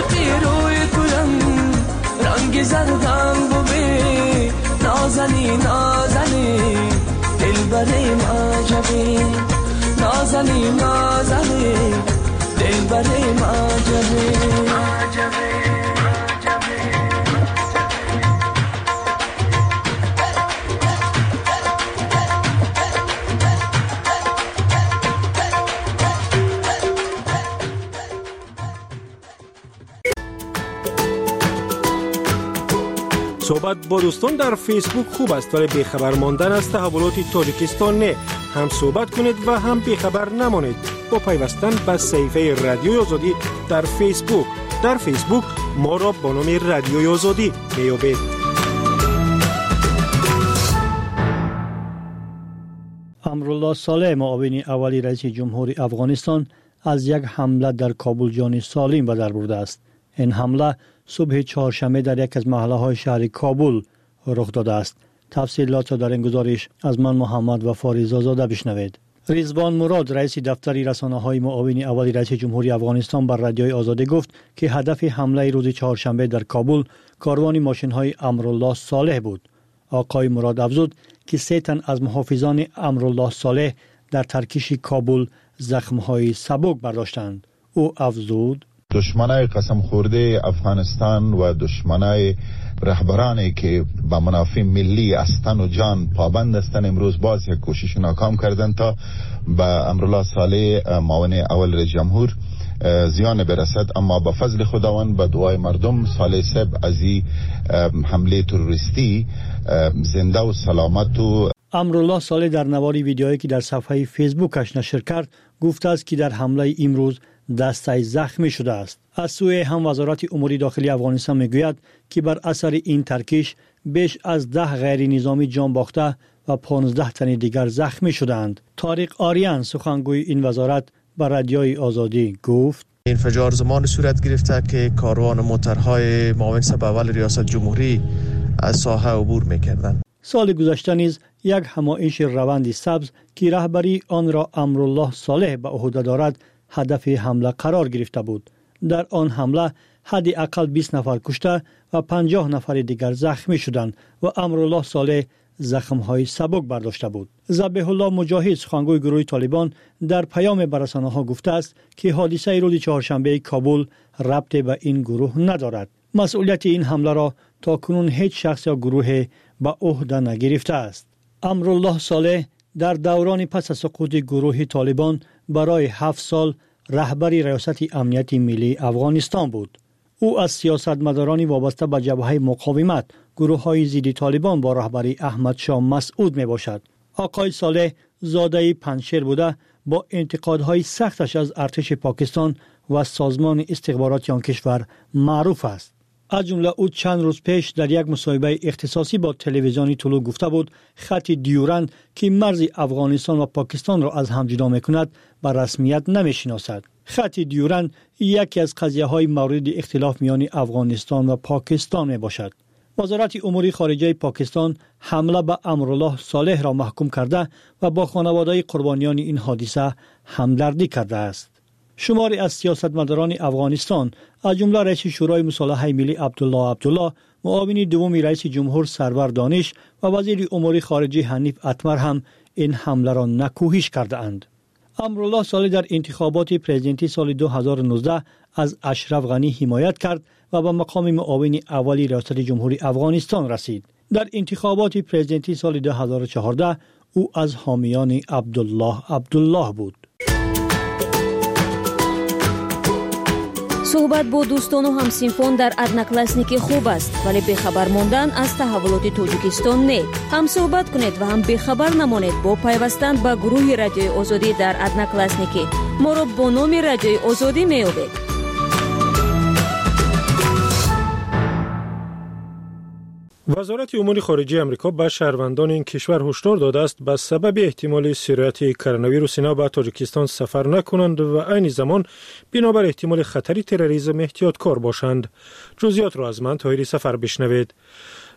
وقتی روی تویم رنگ زردم ببین نازنی نازنی دلبریم عجبی نازنی نازنی دلبریم عجبی صحبت با دوستان در فیسبوک خوب است ولی بیخبر ماندن از تحولات تاجیکستان نه. هم صحبت کنید و هم بیخبر نمانید با پیوستن به صفحه رادیوی آزادی در فیسبوک. در فیسبوک ما را با نام رادیوی آزادی میابید. امرالله صالح معاون اولی رئیس جمهوری افغانستان از یک حمله در کابل جان سالم به در برده است. این حمله صبح چهارشنبه در یک از محله‌های شهر کابل رخ داده است. تفصیلات را در این گزارش از من محمد وفاری زاده بشنوید. رضوان مراد رئیس دفتر رسانه‌های معاون اولی رئیس جمهوری افغانستان بر رادیوی آزادی گفت که هدف حمله روز چهارشنبه در کابل کاروان ماشین‌های امرالله صالح بود. آقای مراد افزود که 3 تن از محافظان امرالله صالح در ترکیش کابل زخم‌های سبک برداشتند. او افزود دشمنای قسم خورده افغانستان و دشمنای رهبرانی که به منافع ملی از تن و جان پابند هستند امروز باز یک کوشش ناکام کردند تا به امرالله صالح معاون اول رئیس جمهور زیان برسد، اما با فضل خداوند با دعای مردم صالح صاحب از این حمله تروریستی زنده و سلامت و امرالله صالح در نواری ویدیویی که در صفحه فیسبوکش نشر کرد گفته است که در حمله امروز دستش زخمی شده است. از سوی هم وزارت امور داخلی افغانستان میگوید که بر اثر این ترکیش بیش از 10 غیر نظامی جان باخته و 15 تن دیگر زخمی شدند. طارق آریان سخنگوی این وزارت بر رادیوی آزادی گفت انفجار زمان صورت گرفته که کاروان موترهای معاون صاحب اول ریاست جمهوری از ساحه عبور میکردند. سال گذشته نیز یک همایش روند سبز که رهبری آن را امرالله صالح به عهده دارد هدف حمله قرار گرفته بود. در آن حمله حداقل 20 نفر کشته و 50 نفر دیگر زخمی شدند و امرالله صالح زخم‌های سبک برداشته بود. ذبیح الله مجاهد سخنگوی گروه طالبان در پیام به رسانه‌ها گفته است که حادثه روز چهارشنبه کابل ربط به این گروه ندارد. مسئولیت این حمله را تاکنون هیچ شخص یا گروه به عهده نگرفته است. امرالله صالح در دوران پس از سقوط گروه طالبان برای 7 سال رهبری ریاست امنیت ملی افغانستان بود. او از سیاستمداران وابسته به جبهه مقاومت گروه‌های ضد طالبان با رهبری احمد شاه مسعود می باشد. آقای صالح زاده پنجشیر بوده با انتقادهای سختش از ارتش پاکستان و سازمان استخباراتی آن کشور معروف است. از جمله او چند روز پیش در یک مصاحبه اختصاصی با تلویزیونی طلوع گفته بود خط دیورند که مرز افغانستان و پاکستان را از هم جدا می‌کند به رسمیت نمی‌شناسد. خط دیورند یکی از قضیه‌های مورد اختلاف میان افغانستان و پاکستان میباشد. وزارت امور خارجه پاکستان حمله به امرالله صالح را محکوم کرده و با خانواده قربانیان این حادثه همدردی کرده است. شماری از سیاستمداران افغانستان از جمله رئیس شورای مصالحه ملی عبدالله، معاون دوم رئیس جمهور سرور دانش و وزیر امور خارجه حنیف اتمر هم این حمله را نکوهش کرده اند. امرالله صالح در انتخابات پرزیدنتی سال 2019 از اشرف غنی حمایت کرد و به مقام معاون اولی ریاست جمهوری افغانستان رسید. در انتخابات پرزیدنتی سال 2014 او از حامیان عبدالله بود. صحبت با دوستان و همسینفون در ادناکلاسنیک خوب است ولی بیخبر ماندن از تحولات تاجیکستان نه. هم صحبت کنید و هم بیخبر نمانید با پیوستن به گروه رادیوی آزادی در ادناکلاسنیک. ما را با نام رادیوی آزادی میابید. وزارت امور خارجه آمریکا به شهروندان این کشور هشدار داده است به سبب احتمال سرایت کرونا ویروس به تاجیکستان سفر نکنند و عین زمان بنابر احتمال خطر تروریسم احتیاط کار باشند. جزئیات را از من طاهری سفر بشنوید.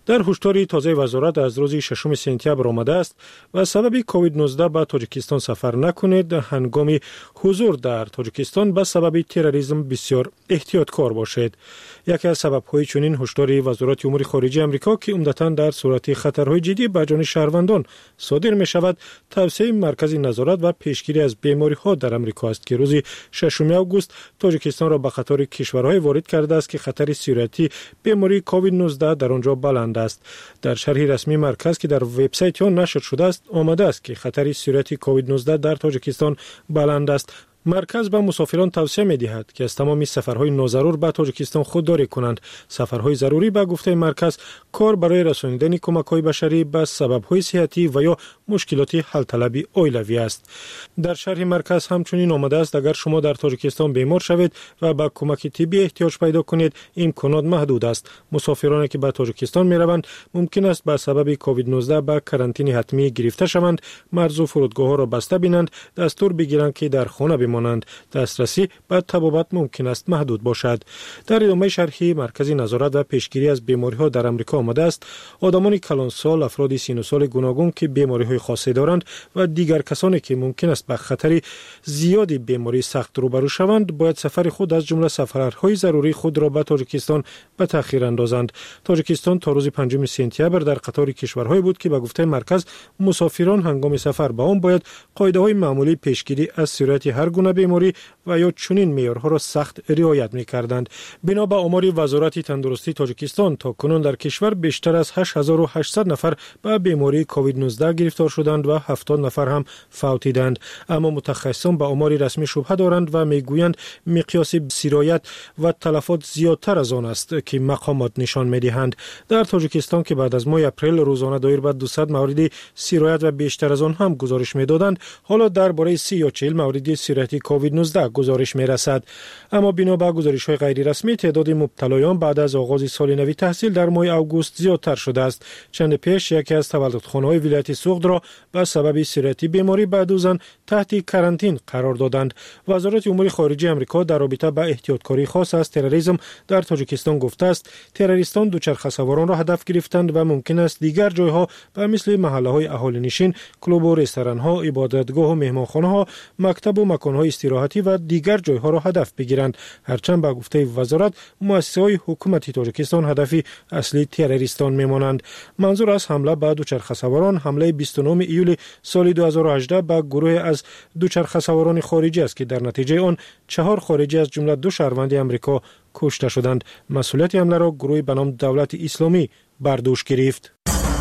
در هشدار تازه وزارت از روز 6 سپتامبر آمده است و سبب کووید 19 به تاجیکستان سفر نکنید، هنگام حضور در تاجیکستان به سبب تروریسم بسیار احتیاطکار باشید. یکی از سبب‌های چنین هشدار وزارت امور خارجه آمریکا که عمدتاً در صورت خطرهای جدی به جان شهروندان صادر می‌شود، توسعه مرکز نظارت و پیشگیری از بیماری‌ها در آمریکا است که روز 6 آگوست تاجیکستان را به قطار کشورهای وارد کرده است که خطر سیریتی بیماری کووید 19 در آنجا بلند است. در شرح رسمی مرکز که در وبسایت آن نشر شده است آمده است که خطر سیریتی کووید 19 در تاجیکستان بلند است. مرکز به مسافران توصیه می‌دهد که از تمام سفرهای ناضرور به تاجیکستان خودداری کنند. سفرهای ضروری به گفته مرکز کار برای رسانیدن کمک‌های بشری به سبب‌های صحتی و یا مشکلات حل طلبی اولوی است. در شرح مرکز همچنین آمده است اگر شما در تاجیکستان بیمار شوید و به کمک طبی احتیاج پیدا کنید، امکانات محدود است. مسافرانی که به تاجیکستان می‌روند ممکن است به سبب کووید 19 به کرانتین حتمی گرفته شوند، مرز و فرودگاه‌ها را بسته بینند، دستور بگیرند که در خانه بمانند. دسترسی به طبابت ممکن است محدود باشد. در ادامه شرحی مرکز نظارت و پیشگیری از بیماری‌ها در آمریکا آمده است آدمان کلانسال، افراد سن گوناگون که بیماری‌های خاصی دارند و دیگر کسانی که ممکن است به خطر زیادی بیماری سخت روبرو شوند باید سفر خود از جمله سفرهای ضروری خود را به تاجیکستان به تأخیر اندازند. تاجیکستان تا روز 5 سپتامبر در قطار کشورهایی بود که به گفته مرکز مسافران هنگام سفر به آن باید قاعده‌های معمولی پیشگیری از سیریت هر گونه بیماری و یا چنین معیارها را سخت رعایت می‌کردند. بنا به آمار وزارت تندرستی تاجیکستان تا کنون در کشور بیشتر از 8800 نفر به بیماری کووید 19 گرفتار شدند و 70 نفر هم فوتیدند. اما متخصصان به آمار رسمی شبهه دارند و میگویند مقیاس سرایت و تلفات زیادتر از آن است که مقامات نشان می‌دهند. در تاجیکستان که بعد از ماه اپریل روزانه دایر به 200 مورد سرایت و بیشتر از آن هم گزارش می‌دادند، حالا درباره 30 یا 40 مورد سیریت کووید 19 گزارش می‌رسد. اما بنا به گزارش‌های غیر رسمی تعداد مبتلایان بعد از آغاز سال نوی تحصیل در ماه آگوست زیادتر شده است. چند پیش یکی از تولدخانه‌های ولایت سوغد را به سبب سیریتی بیماری به 2 زن تحت کرانتین قرار دادند. وزارت امور خارجه آمریکا در رابطه با احتیاطکاری خاص از تروریسم در تاجیکستان گفته است تروریستان دوچرخه سواران را هدف گرفتند و ممکن است دیگر جایها به مثل محله‌های اهالی نشین، کلوب و رستوران‌ها، عبادتگاه و مهمانخانه‌ها، مکتب و مکان‌های استراحتی و دیگر جایها را هدف بگیرند. هرچند به گفته وزارت مؤسسه‌های حکومتی تاجیکستان هدف اصلی تروریستان میمانند. منظور از حمله به دوچرخه سواران حمله 29 ایول سال 2018 به گروه از دوچرخه سواران خارجی است که در نتیجه آن 4 خارجی از جمله 2 شهروند آمریکا کشته شدند. مسئولیت حمله را گروهی به نام دولت اسلامی بر دوش گرفت.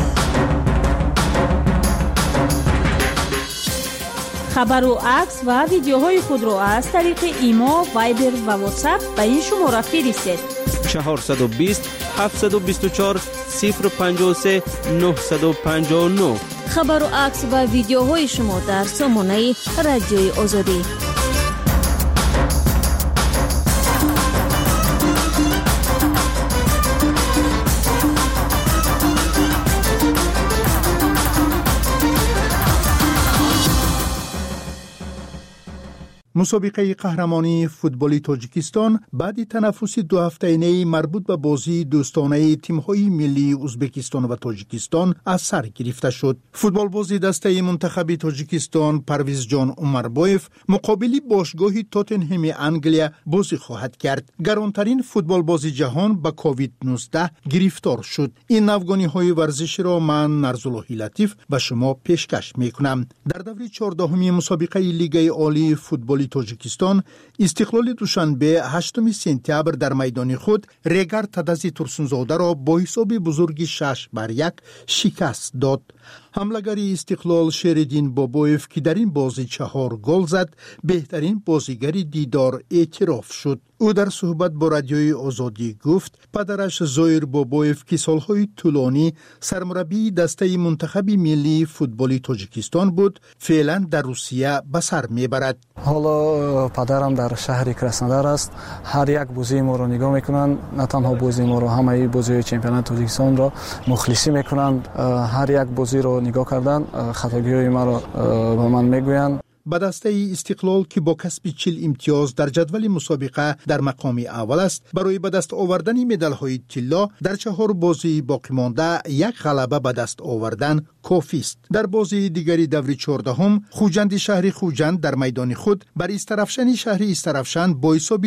خبر و عکس و ویدیوهای خود را از طریق ایما، وایبر و واتساپ به این شماره فرستید: 420 724 053 959. خبر و عکس و ویدیوهای شما در سامانه رادیوی آزادی. مسابقه قهرمانی فوتبالی تاجیکستان بعد تنفس 2 هفته‌ای مربوط به بازی دوستانه تیم‌های ملی ازبکستان و تاجیکستان از سر گرفته شد. فوتبال بازی دسته منتخب تاجیکستان پرویز جان عمربایف مقابل باشگاه تاتنهم انگلیا بازی خواهد کرد. گرانترین فوتبال بازی جهان به کووید 19 گرفتار شد. این افغانی‌های ورزشی را من نرزالله لطیف به شما پیشکش می‌کنم. در دوره 14 مسابقه لیگ عالی فوتبالی تاجیکستان استقلال دوشنبه 8 سپتامبر در میدان خود ریگر تدزی ترسونزاده را با حساب بزرگی 6-1 شکست داد. حمله‌گر استقلال شیردین بابایف که در این بازی 4 گل زد بهترین بازیگر دیدار اعتراف شد. او در صحبت با رادیوی آزادی گفت پدرش زایر بابایف که سالهای طولانی سرمربی دسته منتخب ملی فوتبالی تاجیکستان بود فعلا در روسیه به سر میبرد. حالا پدرم در شهر کراسنودار است. هر یک بازی ما رو نگاه میکنند، نه تنها بازی ما رو، همه بازی چمپیونات تاجیکستان را مخلصی میکنند. هر یک بازی رو نگاه کردن، خطاگیری ما رو به من میگویند. به دسته استقلال که با کسب 40 امتیاز در جدول مسابقه در مقام اول است، برای به دست آوردن مدال‌های طلا در 4 بازی باقی مانده یک غلبه به دست آوردن کافی است. در بازی دیگری دور 14 خوجند شهر خوجند در میدان خود بر استرافشن شهر استرافشن با حساب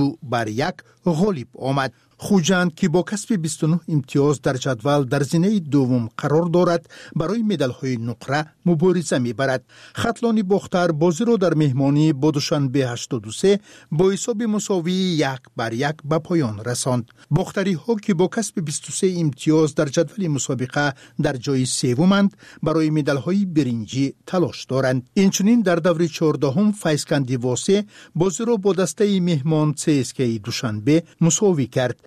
2-1 غالب آمد. خوجند که با کسب 29 امتیاز در جدول در زینه دوم قرار دارد، برای مدال‌های نقره مبارزه می‌برد. خطلان باختر بازی را در مهمانی با دوشنبه 83 با حساب مساوی 1-1 به پایان رساند. باختری‌ها که با کسب 23 امتیاز در جدول مسابقه در جای سومند، برای مدال‌های برنجی تلاش دارند. اینچنین در دور 14 فیضکندی واسه بازی را با دسته مهمان CSKA دوشنبه مساوی کرد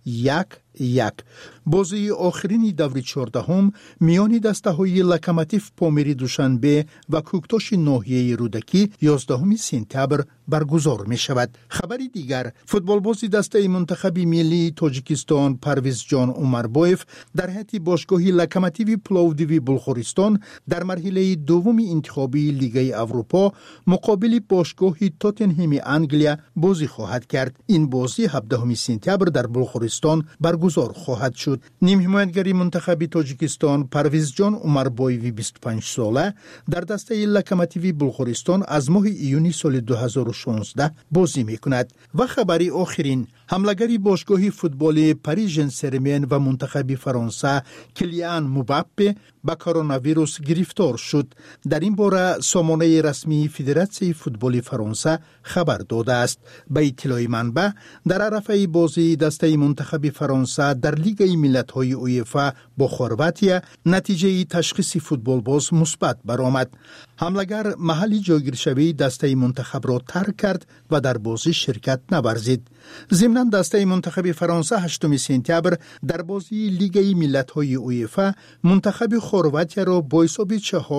1-1. بازی آخرین دور 14 میان دسته های لکماتیف پامیری دوشنبه و کوکتاش ناحیه رودکی 11 سپتامبر برگزار می شود. خبری دیگر، فوتبال بازی دسته منتخب ملی تاجیکستان پرویز جان عمربایف در هیئت باشگاه لکماتیو پلاودیوی بلغارستان در مرحله دوم انتخابی لیگ اروپا مقابل باشگاه تاتنهام انگلیا بازی خواهد کرد. این بازی 17 سپتامبر در بلغارستان برگزار خواهد شد. نیم حمایتگری منتخب تاجیکستان پرویز جان عمربایوی 25 ساله در دسته لکماتیو بلغارستان از ماه ایونی سال 2016 بازی میکند. و خبری آخرین، حملگری باشگاه فوتبال پاریس ژن ژرمن و منتخب فرانسه کلیان مباپه با کرونا ویروس گرفتار شد. در این باره سامانه رسمی فدراسیون فوتبال فرانسه خبر داده است. به اطلاع منبع، در عرفه بازی دسته منتخب فرانسه در لیگ ملت‌های اویفا با خورواتیا نتیجه تشخیص فوتبال باز مثبت برآمد. حملگر محلی جایگیرشوی دسته منتخب را ترک کرد و در بازی شرکت نورزید. ضمناً دسته منتخب فرانسه 8 سپتامبر در بازی لیگ ملت‌های اویفا منتخب خورواتیا را با حساب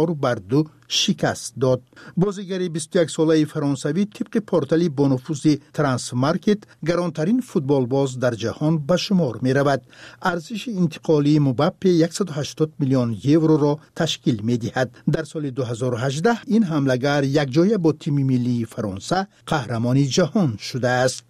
4-2 شکست داد. بازیگر 21 ساله فرانسوی طبق پورتالی با نفوذ ترانسمارکت گرانترین فوتبال باز در جهان به شمار می رود. ارزش انتقالی مباپه 180 میلیون یورو را تشکیل می دهد. در سال 2018 این حملگر یک جای با تیم ملی فرانسه قهرمان جهان شده است.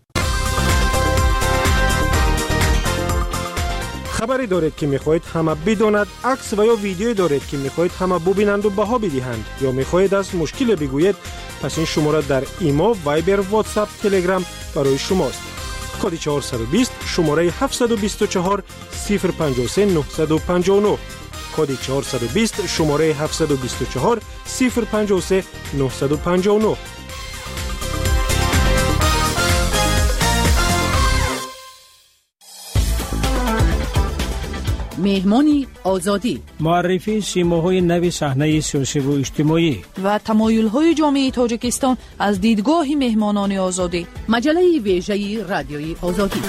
خبری دارید که میخواهید همه بداند، عکس و یا ویدیویی دارید که میخواهید همه ببینند و بها بدهند، یا میخواهید از مشکل بگویید، پس این شماره در ایما، وایبر، واتساپ، تلگرام برای شماست. کد 420 شماره 724 053 959. کد 420 شماره 724 053 959. مهمانی آزادی، معرفی سیماهای نو صحنه سیاسی و اجتماعی و تمایل‌های جامعه تاجیکستان از دیدگاه مهمانان آزادی. مجله ویژه رادیوی آزادی.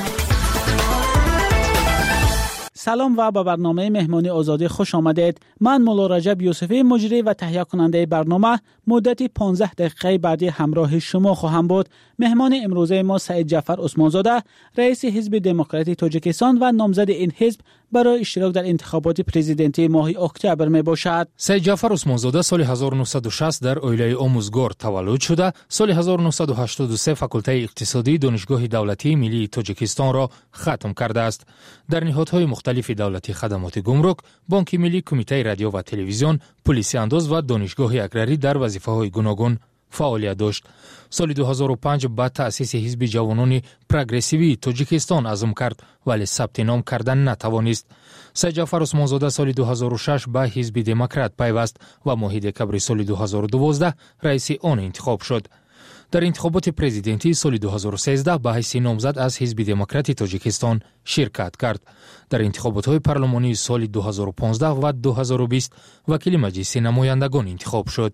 سلام و به برنامه مهمانی آزادی خوش آمدید. من مولا رجب یوسفی، مجری و تهیه کننده برنامه، مدتی 15 دقیقه بعدی همراه شما خواهم بود. مهمان امروزه ما سعید جعفر عثمانزاده، رئیس حزب دموکراتی تاجیکستان و نامزد این حزب برای اشتراک در انتخابات پرزیدنتی ماه اکتبر می باشد. سعید جعفر عثمانزاده سال 1960 در اویله آموزگار تولد شده. سال 1983 فاکولته اقتصادی دانشگاه دولتی ملی تاجیکستان را ختم کرده است. در نهادهای مختلف دولتی خدمات گمرک، بانک ملی، کمیته رادیو و تلویزیون، پلیس انداز و دانشگاه اگراری در وظیفه‌های گوناگون فعالیت داشت. سال 2005 بعد تأسیس حزب جوانان پروگرسیوی تاجیکستان عزم کرد، ولی ثبت نام کردن نتوانست. سعید جعفر عثمانزاده سال 2006 به حزب دموکرات پیوست و ماه دکبر سال 2012 رئیس آن انتخاب شد. در انتخابات پرزیدنتی سال 2013 به حیث نامزد از حزب دموکراتی تاجیکستان شرکت کرد. در انتخابات پارلمانی سال 2015 و 2020 وکیل مجلس نمایندگان انتخاب شد.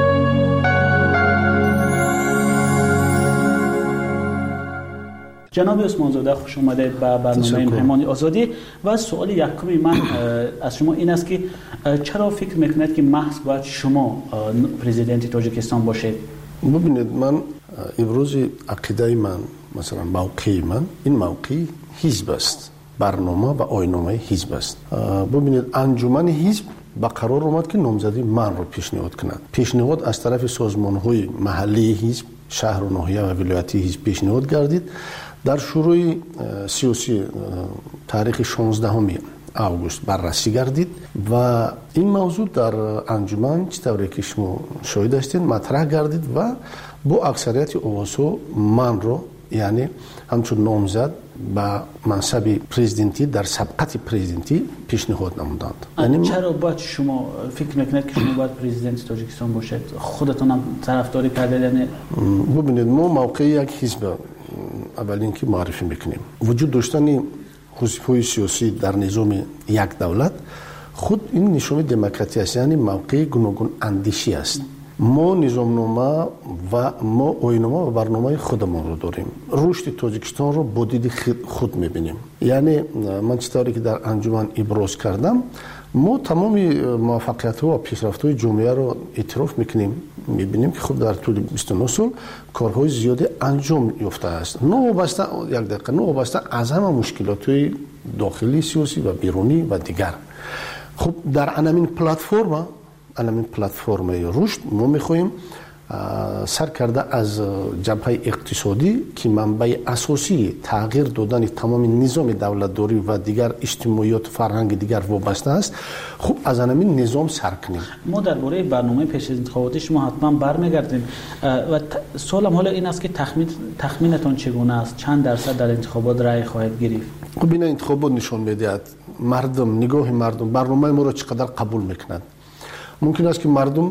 جناب عثمانزاده خوش آمدید به برنامه مهمانی آزادی. و سوال یکمی من از شما این است که چرا فکر میکنید که محض باید شما پرزیدنت تاجیکستان باشید؟ ببینید، من امروز عقیده من، مثلا موقع من، این موقع حزب است، برنامه و آیین‌نامه حزب است. ببینید، انجمن حزب با قرار اومد که نامزدی من رو پیشنهاد کند. پیشنهاد از طرف سازمان‌های محلی حزب، شهر و ناحیه و ولایتی حزب پیشنهاد گردید. در شروع 30 تاریخ 16 اوگوست بررسی گردید و این موضوع در انجمن چطوری که شما شاهد هستین مطرح گردید و با اکثریت اواسو من رو یعنی همچون نامزد به منصب پرزیدنتی در سبقت پرزیدنتی پیشنهاد نمودند. یعنی چرا باید شما فکر میکنید که شما باید پرزیدنت تاجیکستان باشید؟ خودتون هم طرفداری کردید؟ یعنی ببینید ما موقع یک حزب اولین که معرفی میکنیم وجود داشتن حزب‌های سیاسی در نظام یک دولت خود این نشان دموکراسی است، یعنی موقع گوناگون اندیشی است. ما نظامنامه و ما آیین‌نامه و برنامه خودمان رو داریم. رشد تاجیکستان رو با دید خود میبینیم. یعنی من چطوری که در انجمن ابراز کردم ما تمام موفقیت‌ها و پیشرفت‌های جامعه رو اعتراف میکنیم، میبینیم که خود در طول 29 سال کارهای زیادی انجام یافته است. نوابسته از همه مشکلات‌های داخلی سیاسی و بیرونی و دیگر. خب در همین پلتفرم رشد ما میخواهیم سر کرده از جبهه اقتصادی که منبع اساسی تغییر دادن تمام نظام دولتداری و دیگر اجتماعیات فرهنگ دیگر وابسته است. خب از همین نظام سر کنیم. ما درباره برنامه پیش از انتخاباتی شما حتما برمیگردیم و سوالم حالا این است که تخمینتون چگونه است؟ چند درصد در انتخابات رأی خواهید گرفت؟ خب این انتخابات نشان میدهد مردم، نگاه مردم برنامه ما را چقدر قبول میکنند. ممکن است که مردم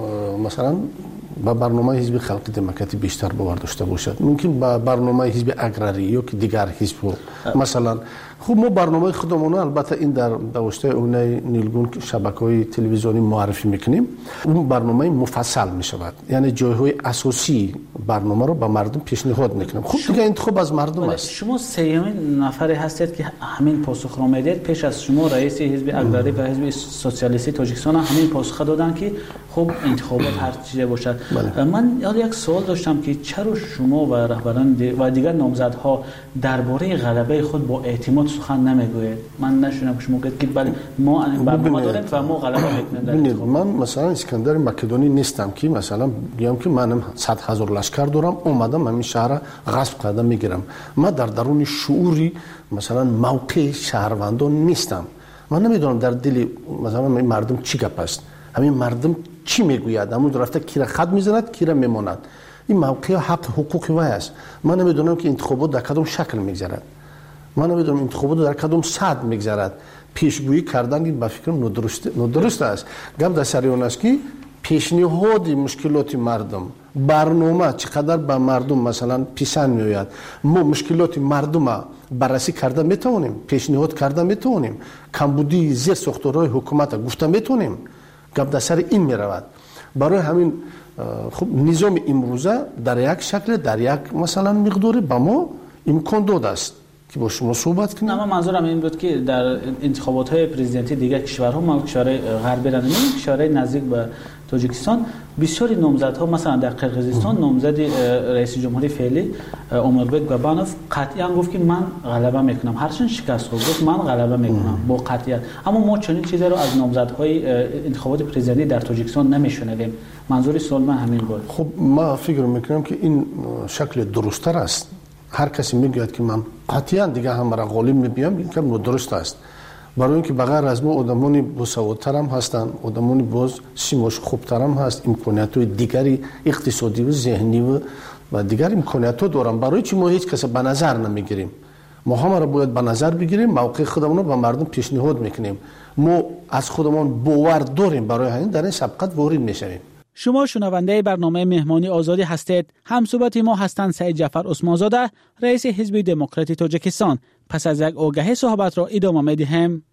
مثلا با برنامه حزب خلق دموکراتی بیشتر باور داشته باشد، ممکن با برنامه حزب اگراری یا که دیگر حزب مثلا. خب ما برنامه خودمون البته این در دوشته اونه نیلگون شبکه‌های تلویزیونی معرفی میکنیم، اون برنامه مفصل میشود، یعنی جایهای اساسی برنامه رو به مردم پیشنهاد میکنیم. خب دیگه انتخاب از مردم است. شما سومین نفری هستید که همین پاسخ را میدید. پیش از شما رئیس حزب اگراری و حزب سوسیالیستی تاجیکستان همین پاسخ دادن که خب انتخابات هر چیزی باشد. من یک سوال داشتم که چرا شما و رهبران و دیگر نامزدها درباره غلبه خود با اعتماد سخن نمیگوید؟ من نشونم که شما گفت که بله ما برنامه داریم و ما غلبه میکنیم. من مثلا اسکندر مقدونی نیستم که مثلا بگم که منم 100,000 لشکر دارم اومدم همین شهر غصب کردم میگیرم. من در درون شعوری مثلا موقع شهروندان نیستم. من نمیدونم در دل مثلا مردم چی گپ است، همین مردم چی میگوید، همون رفته کی را خط میزند کی را میماند. این موقع حق حقوق وای است. من نمیدونم که انتخابات در کدام شکل میگذرد، من نمیدونم انتخابات در کدام سطح میگذرد. پیشگویی کردن این با فکرم ندرست است. گپ در سر اون است که پیشنهاد مشکلات مردم، برنامه چقدر به مردم مثلا پیشن میآید، ما مشکلات مردم بررسی کرده میتونیم، پیشنهاد کرده میتونیم، کمبودی زیر ساختارهای حکومت گفته میتونیم. گپ در سر این میرود. برای همین خب نظام امروزه در یک شکل در یک مثلا مقداری به ما امکان داده است که با شما صحبت کنیم. اما منظورم این بود که در انتخابات پرزیدنتی دیگر کشورها، ما کشورهای غربی را نمی‌بینیم، کشورهای نزدیک به تاجیکستان بسیاری نامزدها، مثلا در قرقیزستان نامزد رئیس جمهوری فعلی اومربک گابانوف قطعا گفت که من غلبه میکنم، هرچند شکست خورد گفت من غلبه میکنم با قطعیت. اما ما چنین چیزی رو از نامزدهای انتخابات پرزیدنتی در تاجیکستان نمیشنویم. منظور سوال من همین بود. خب ما فکر میکنم که این شکل درست‌تر است. هر کسی میگوید که من قطعا دیگه هم را غالب میبینم، این کم درست است. برای اینکه بغیر از ما آدمانی باسوادتر هم هستند، آدمانی باز سیماش خوبتر هم هست، امکانیت‌های دیگری اقتصادی و ذهنی و دیگر امکانیت‌ها دارن. برای چی ما هیچ کس به نظر نمیگیریم؟ ما همه را باید به نظر بگیریم، موقع خودمون رو به مردم پیشنهاد میکنیم. ما از خودمون باور داریم، برای همین در این سبقت وارد میشویم. شما شنونده برنامه مهمانی آزادی هستید. همصحبت ما هستند سعید جعفر عثمانزاده، رئیس حزب دموکراتی تاجیکستان. پس از یک آگهی صحبت را ادامه می‌دهیم.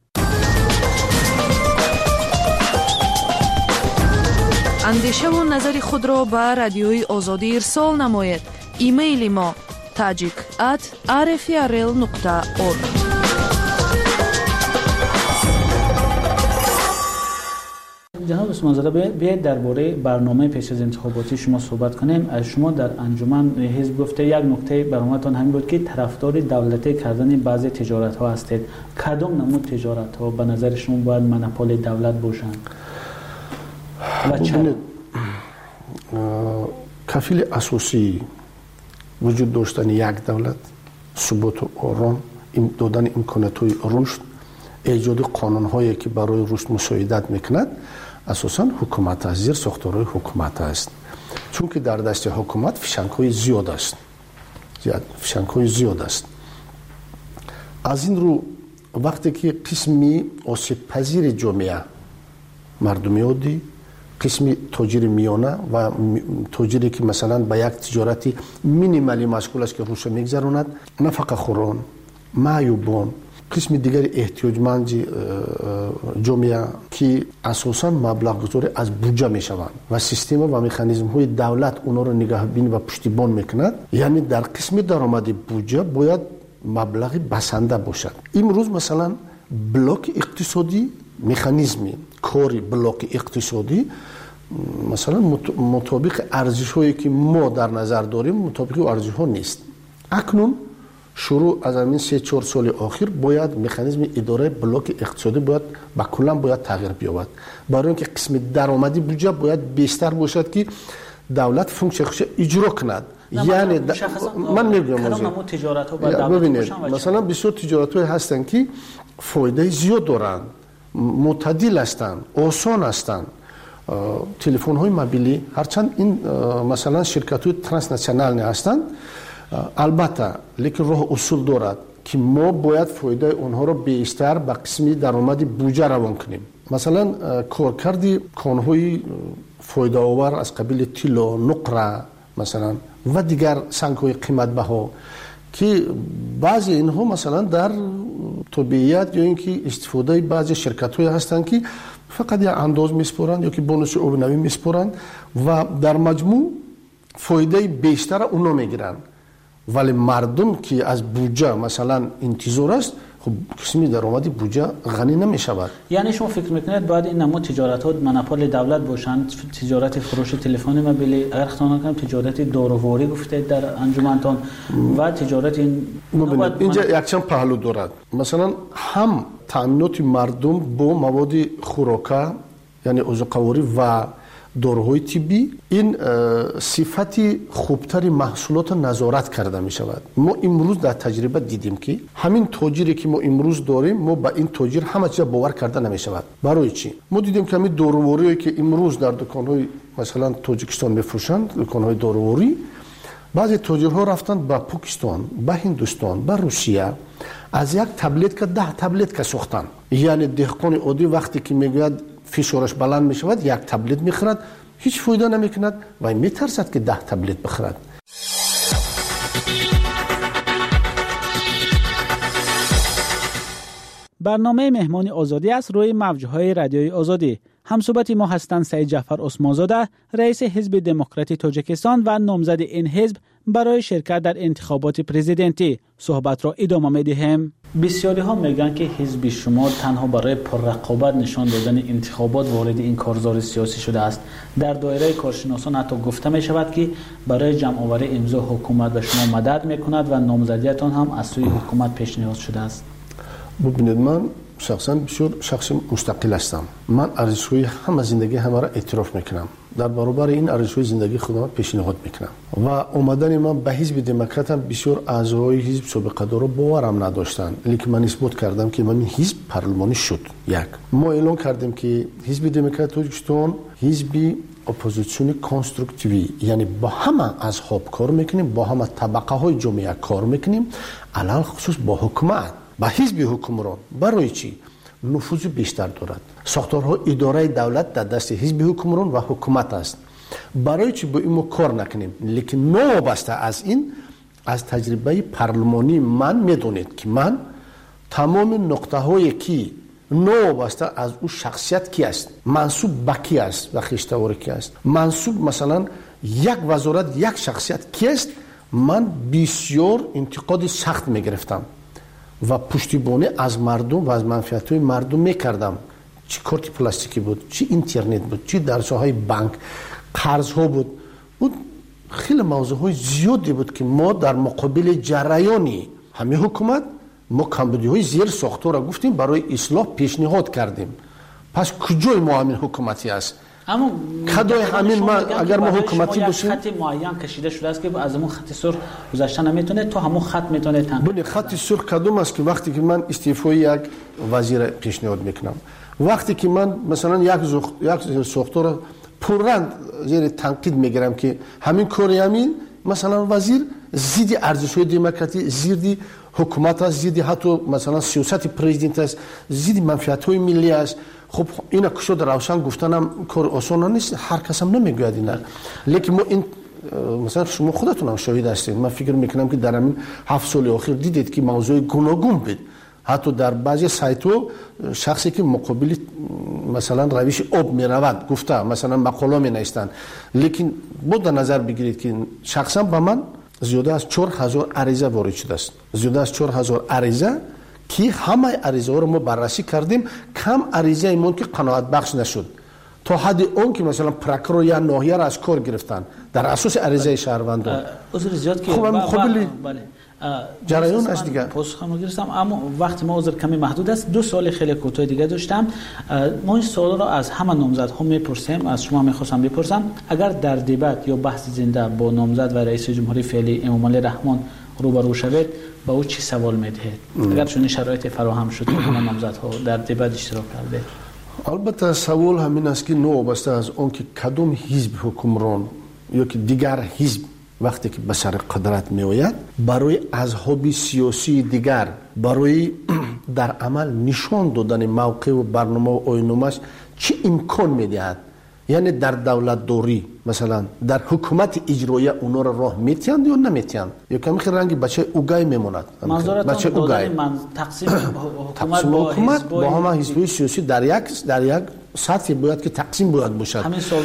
اندیشه و نظر خود را به رادیوی آزادی ارسال نمایید. ایمیل ما tajik@rfrl.org. جناب عثمان زاده بیاید درباره برنامه پیش از انتخاباتی شما صحبت کنیم. از شما در انجمن حزب گفته یک نکته برنامه‌تان همین بود که طرفدار دولتی کردن بعضی تجارت‌ها هستید. کدام نمود تجارت‌ها به نظر شما باید مونوپول دولت باشند و چرا؟ کفیل اساسی وجود داشتن یک دولت، ثبات و آرام، دادن امکانات‌های رشد، ایجاد قانون‌هایی که برای رشد مساعدت میکند، اساساً حکومت است، زیر ساختارهای حکومت است. چون که در دست حکومت فشنگ‌های زیاد است. از این رو وقتی که قسمی آسیب پذیر جامعه، مردم عادی، قسمی تاجر میانه و تاجری که مثلا به یک تجارتی مینیمالی مشغول است که روش میگذراند، نفقه خوران، معیوبان، قسم دیگر احتیاجمند جامعه که اساساً مبلغ گذاری از بودجه میشوند و سیستم و مکانیزم های دولت اونا رو نگهبانی و پشتیبان میکند. یعنی در قسم درآمد بودجه باید مبلغ بسنده باشد. امروز مثلا بلاک اقتصادی، مکانیزم کاری بلاک اقتصادی مثلا مطابق ارزش هایی که ما در نظر داریم مطابق ارزش ها نیست. اکنون شروع از همین 3-4 سال آخر باید مکانیزم اداره بلاک اقتصادی باید با کلا باید تغییر بیابد، برای اینکه قسم درآمدی بودجه باید بیشتر باشد که دولت فونکشنش اجرا کند. یعنی من میگم ببینید مثلا بسیار تجارت‌های هستن که فایده زیاد دارند، معتدل هستند، آسان هستند. تلفن‌های موبیلی هرچند این مثلا شرکت‌های ترانسنشنال هستند، البته لیکن راه اصول دارد که ما باید فایده اونها رو بیشتر به قسمی درآمد بودجه روان کنیم. مثلا کارکرد کان‌های فایده آور از قبیل طلا، نقره مثلا و دیگر سنگ‌های قیمت بها که بعضی اینها مثلا در طبیعیت یا اینکه استفاده بعضی شرکت‌های هستند که فقط یک انداز میسپارند یا که بونوس عمومی میسپارند و در مجموع فایده بیشتر اونا میگیرند، ولی مردم که از بودجه مثلا انتظار است خب قسمی درآمد بودجه غنی نمیشود. یعنی شما فکر میکنید باید این نمود تجارت‌ها مونوپول دولت باشند؟ تجارت فروش تلفن موبیلی، اگر خطا نکنم تجارت داروواری گفتید در انجمنتان و تجارت این اینجا یک چند پهلو دارد. مثلا هم تامینات مردم با مواد خوراکه یعنی عضوقواری و داروهای طبی، این صفتی خوبتری محصولات نظارت کرده می شود. ما امروز در تجربه دیدیم که همین تاجری که ما امروز داریم ما با این تاجر همه چیز باور کرده نمی شود. برای چی؟ ما دیدیم که همین داروواری که امروز در دکان‌های مثلا تاجیکستان می‌فروشند، دکان‌های داروواری، بعضی تاجرها رفتند به پاکستان، به هندوستان، به روسیه، از یک تبلت که 10 تبلت که ساختن. یعنی دهقان عادی وقتی که میگوید فشارش بلند می شود یک تبلت میخورد، هیچ فایده نمی کند و میترسد که 10 تبلت بخورد. برنامه مهمانی آزادی است روی موج‌های رادیوی آزادی. همصحبت ما هستند سید جعفر عثمانزاده، رئیس حزب دموکراتی تاجیکستان و نامزد این حزب برای شرکت در انتخابات پرزیدنتی. صحبت را ادامه می‌دهیم. بسیاری ها میگن که حزب شما تنها برای پررقابت نشان دادن انتخابات وارد این کارزار سیاسی شده است. در دایره کارشناسان حتی گفته می شود که برای جمع آوری امضا حکومت به شما مدد میکند و نامزدیتان هم از سوی حکومت پیشنهاد شده است. ببینید من شخصا بسیار شخص مستقل هستم. من ارزش‌های همه زندگی همه را اعتراف میکنم. در برابر این ارزش‌های زندگی خودم پیشنهاد میکنم و اومدن من به حزب دموکرات هم بسیار اعضای حزب سابقه دارا باورم نداشتن، لیکن من اثبات کردم که من حزب پارلمانی شد. یک ما اعلام کردیم که حزب دموکرات تاجیکستان حزب اپوزیسیون کنستروکتیوی، یعنی با همه اصحاب کار میکنیم، با همه طبقه های جامعه کار میکنیم، علل خصوص با حکومت، با حزب حکمران. برای چی؟ نفوذ بیشتر دارد. ساختارهای اداره دولت در دست حزب حکمران و حکومت است. برای چی با این کار نکنیم؟ لیکن نوابسته از این، از تجربه پارلمانی من میدونید که من تمام نقطه هایی که نوابسته از او شخصیت کی است، منصوب به کی است و خیشتوار کی است، منصوب مثلا یک وزارت یک شخصیت کی است، من بسیار انتقاد سخت میگرفتم و پشتیبانی از مردم و از منفعت‌های مردم میکردم. چی کارت پلاستیکی بود، چی اینترنت بود، چی درس‌های بانک، قرض‌ها بود خیلی موضوعهای زیادی بود که ما در مقابل جریانی همین حکومت ما کمبودی‌های زیر ساختار را گفتیم برای اصلاح پیشنهاد کردیم. پس کجای ما همین حکومتی است؟ اما کدای همین ما اگر ما حکومتی باشیم خط معین کشیده شده است که از همون خط سرخ گذشته نمیتونه، تو همون خط میتونه بله. خط سرخ کدوم است که وقتی که من استعفای یک وزیر پیشنهاد میکنم، وقتی که من مثلا یک ساختار پررنگ زیر تنقید میگیرم که همین کاری همین مثلا وزیر ضد ارزش‌های دموکراتی، ضد حکومت است، ضد حتی مثلا سیاست پرزیدنت است، ضد منفعت‌های ملی است. خب اینا که شد روشن گفتنم کار آسان نیست، هر کس هم نمیگوید اینا. لیکن ما این مثلا شما خودتون هم شاهد هستید. من فکر میکنم که در همین 7 سال اخیر دیدید که موضوع گوناگون بود. حتی در بعضی سایت‌ها شخصی که مقابل مثلا روش آب میرود گفته مثلا مقاله مینویسند، لیکن با در نظر بگیرید که شخصا به من زیاده از 4000 عریضه وارد شده است. زیاده از 4000 عریضه که همه عریضه ها رو ما بررسی کردیم. کم عریضه ایمون که قناعت بخش نشد تا حد اون که مثلا پرکرو یا ناحیه را از کار گرفتن در اساس عریضه شهروندان. عذر زیاد که بله جریان است دیگه. پاسخم گرفتم، اما وقت ما عذر کمی محدود است. 2 سال خیلی کوتاه دیگه داشتم. ما این سوال را از همه نامزدها میپرسیم، از شما میخواستم بپرسم اگر در دیبت یا بحث زنده با نامزد و رئیس جمهوری فعلی امامعلی رحمان روبرو شوید با او چی سوال میدهید؟ اگر چون شرایط فراهم شد که همه نامزدها در دیبت اشتراک کرده. البته سوال همین است که نوابسته از اون که کدوم حزب حکمران یا که دیگر حزب وقتی که به سر قدرت می آید برای اصحاب سیاسی دیگر برای در عمل نشان دادن موقع و برنامه و آیین‌نامه‌اش چه امکان میدهد. یعنی در دولت دوری مثلا در حکومت اجرایی اونا را راه میتیند یا نمیتیند یا کمی خیلی رنگی بچه اوگای میموند. بچه اوگای تقسیم حکومت با همه حزب‌های سیاسی در یک سطح باید که تقسیم باید باشد.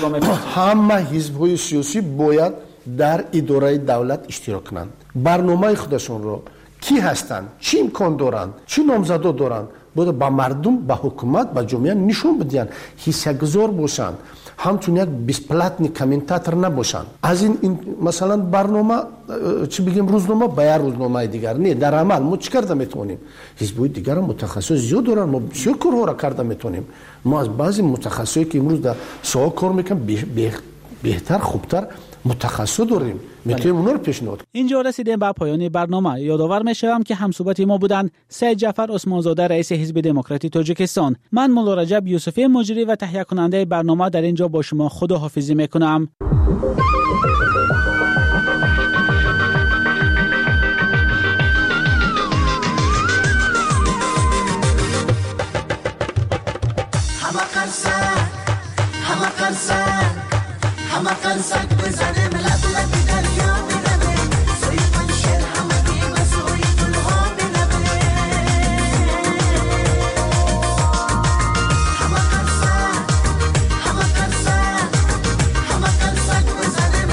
همه حزب‌های سیاسی باید در اداره دولت اشتراک کنند. برنامه خودشون رو کی هستند، چی امکان دارند، چی نامزدا دارند باید با مردم، با حکومت، با جامعه نشون بدهند، حصه‌گذار باشند، همچون یک بیسپلاتنی کامنتاتور نباشند. از این مثلا برنامه چی بگیم روزنامه با یک روزنامه دیگر نه، در عمل ما چی کرده میتونیم؟ حزب‌های دیگر متخصص زیاد دارن، ما بسیار کارها را کرده میتونیم. ما از بعضی متخصصی که امروز در ساحه کار میکنن بهتر خوبتر متخصص داریم، میتونیم اونا رو پیشنهاد. اینجا رسیدیم به پایان برنامه. یادآور میشوم که همصحبت ما بودند سید جعفر عثمانزاده رئیس حزب دموکراتی تاجیکستان. من مولا رجب یوسفی مجری و تهیه کننده برنامه در اینجا با شما خداحافظی میکنم. همه قرصک بزنیم لب لب دریا بنبه سوی منشر همه بیم سوی دلها بنبه همه قرصک بزنیم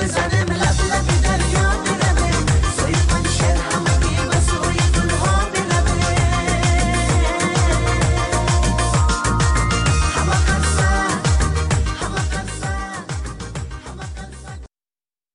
بزنه